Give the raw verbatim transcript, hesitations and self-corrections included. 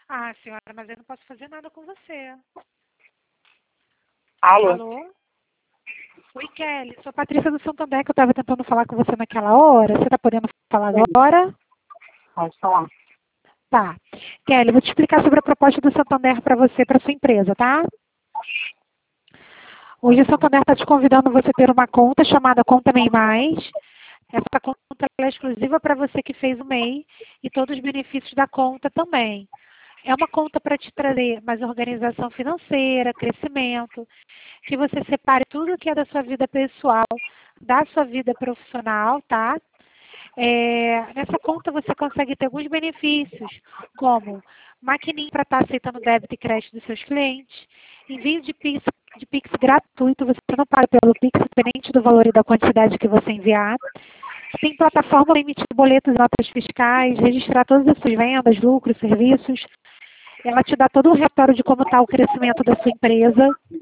Ah, senhora, mas eu não posso fazer nada com você. Alô? Alô? Oi, Kelly. Sou a Patrícia do Santander, que eu estava tentando falar com você naquela hora. Você está podendo falar agora? Pode falar. Tá. Kelly, vou te explicar sobre a proposta do Santander para você, para sua empresa, tá? Hoje o Santander está te convidando você a ter uma conta chamada Conta MEI Mais. Essa conta é exclusiva para você que fez o M E I e todos os benefícios da conta também. É uma conta para te trazer mais organização financeira, crescimento, que você separe tudo que é da sua vida pessoal, da sua vida profissional, tá? É, nessa conta você consegue ter alguns benefícios, como maquininha para estar aceitando débito e crédito dos seus clientes, envio de Pix, de Pix gratuito, você não paga pelo Pix, independente do valor e da quantidade que você enviar. Tem plataforma para emitir boletos e notas fiscais, registrar todas as suas vendas, lucros, serviços. Ela te dá todo o relatório de como está o crescimento da sua empresa.